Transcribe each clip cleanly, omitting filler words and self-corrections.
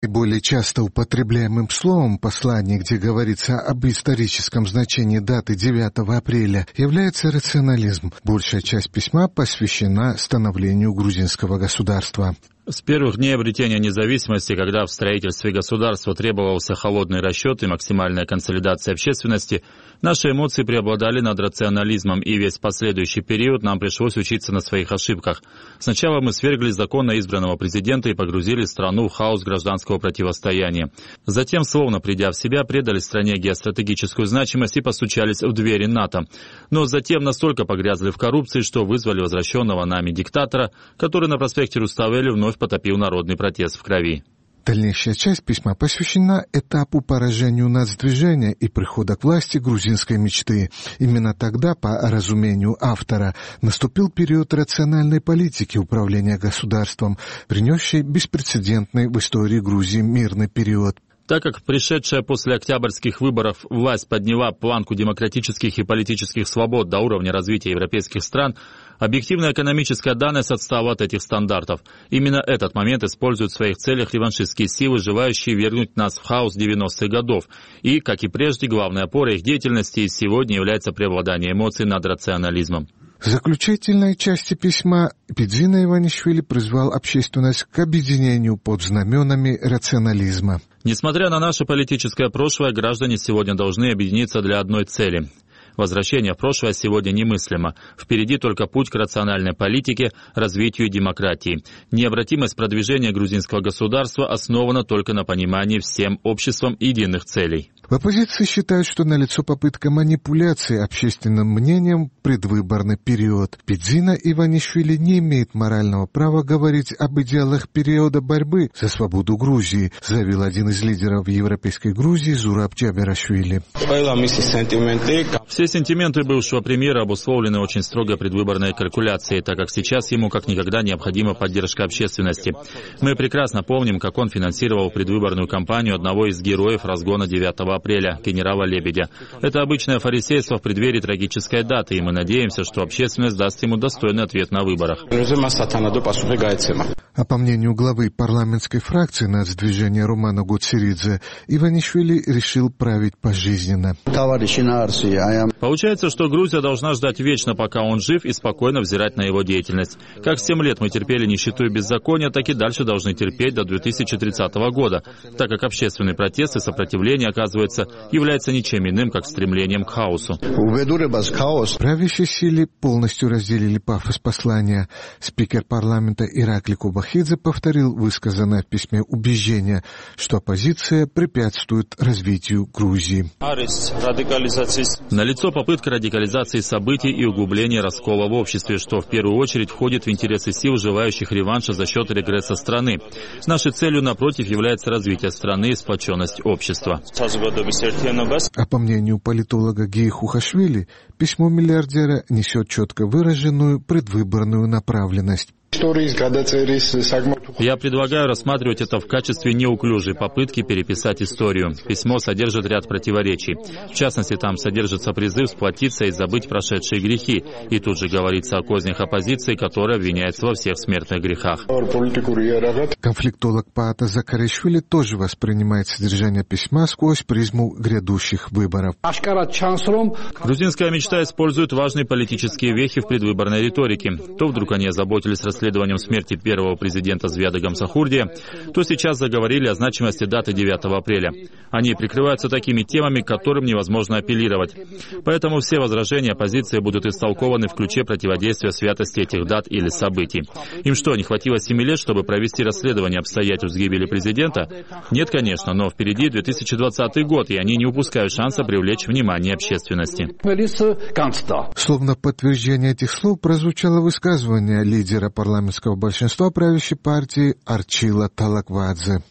Наиболее часто употребляемым словом в послании, где говорится об историческом значении даты 9 апреля, является рационализм. Большая часть письма посвящена становлению грузинского государства. С первых дней обретения независимости, когда в строительстве государства требовался холодный расчет и максимальная консолидация общественности, наши эмоции преобладали над рационализмом, и весь последующий период нам пришлось учиться на своих ошибках. Сначала мы свергли законно избранного президента и погрузили страну в хаос гражданского противостояния. Затем, словно придя в себя, придали стране геостратегическую значимость и постучались в двери НАТО. Но затем настолько погрязли в коррупции, что вызвали возвращенного нами диктатора, который на проспекте Руставели вновь потопил народный протест в крови. Дальнейшая часть письма посвящена этапу поражению нацдвижения и прихода к власти грузинской мечты. Именно тогда, по разумению автора, наступил период рациональной политики управления государством, принесший беспрецедентный в истории Грузии мирный период. Так как пришедшая после октябрьских выборов власть подняла планку демократических и политических свобод до уровня развития европейских стран, объективная экономическая данность отстала от этих стандартов. Именно этот момент используют в своих целях реваншистские силы, желающие вергнуть нас в хаос 90-х годов. И, как и прежде, главной опорой их деятельности сегодня является преобладание эмоций над рационализмом. В заключительной части письма Бидзина Иванишвили призвал общественность к объединению под знаменами рационализма. Несмотря на наше политическое прошлое, граждане сегодня должны объединиться для одной цели. Возвращение в прошлое сегодня немыслимо. Впереди только путь к рациональной политике, развитию и демократии. Необратимость продвижения грузинского государства основана только на понимании всем обществом единых целей. В оппозиции считают, что налицо попытка манипуляции общественным мнением в предвыборный период. Бидзина Иванишвили не имеет морального права говорить об идеалах периода борьбы за свободу Грузии, заявил один из лидеров европейской Грузии Зураб Джаберашвили. Все сентименты бывшего премьера обусловлены очень строгой предвыборной калькуляцией, так как сейчас ему как никогда необходима поддержка общественности. Мы прекрасно помним, как он финансировал предвыборную кампанию одного из героев разгона 9 апреля, генерала Лебедя. Это обычное фарисейство в преддверии трагической даты, и мы надеемся, что общественность даст ему достойный ответ на выборах. А по мнению главы парламентской фракции нацдвижения Романа Гоцеридзе, Иванишвили решил править пожизненно. Получается, что Грузия должна ждать вечно, пока он жив, и спокойно взирать на его деятельность. Как 7 лет мы терпели нищету и беззаконие, так и дальше должны терпеть до 2030 года, так как общественный протест и сопротивление, оказывается, является ничем иным, как стремлением к хаосу. Правящие силы полностью разделили пафос послания. Спикер парламента Иракли Кубахидзе повторил высказанное в письме убеждение, что оппозиция препятствует развитию Грузии. Налицо попытка радикализации событий и углубления раскола в обществе, что в первую очередь входит в интересы сил, желающих реванша за счет регресса страны. Нашей целью, напротив, является развитие страны и сплоченность общества. А по мнению политолога Гии Хухашвили, письмо миллиардера несет четко выраженную предвыборную направленность. Я предлагаю рассматривать это в качестве неуклюжей попытки переписать историю. Письмо содержит ряд противоречий. В частности, там содержится призыв сплотиться и забыть прошедшие грехи. И тут же говорится о кознях оппозиции, которая обвиняется во всех смертных грехах. Конфликтолог Паата Закаришвили тоже воспринимает содержание письма сквозь призму грядущих выборов. Грузинская мечта использует важные политические вехи в предвыборной риторике. То вдруг они озаботились расследованием смерти первого президента Звияда Гамсахурдия, то сейчас заговорили о значимости даты 9 апреля. Они прикрываются такими темами, к которым невозможно апеллировать. Поэтому все возражения оппозиции будут истолкованы в ключе противодействия святости этих дат или событий. Им что, не хватило 7 лет, чтобы провести расследование обстоятельств гибели президента? Нет, конечно, но впереди 2020 год, и они не упускают шанса привлечь внимание общественности. Словно подтверждение этих слов прозвучало высказывание лидера парламентского большинства правящей партии Арчила Талаквадзе.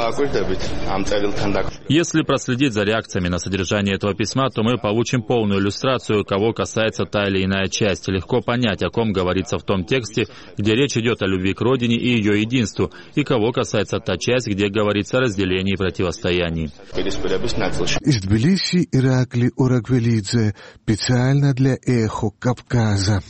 Если проследить за реакциями на содержание этого письма, то мы получим полную иллюстрацию, кого касается та или иная часть. Легко понять, о ком говорится в том тексте, где речь идет о любви к родине и ее единству, и кого касается та часть, где говорится о разделении и противостоянии. Из Тбилиси Иракли Ораквелидзе специально для «Эхо Кавказа».